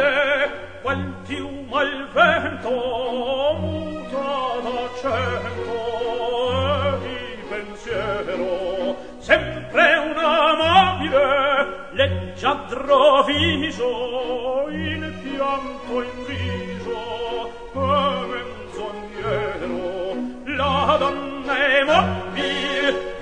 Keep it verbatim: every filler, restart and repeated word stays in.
vede qual piuma il vento muta d'accento e di pensiero sempre un amabile leggiadro viso in pianto inviso e menzognero la donna è mobile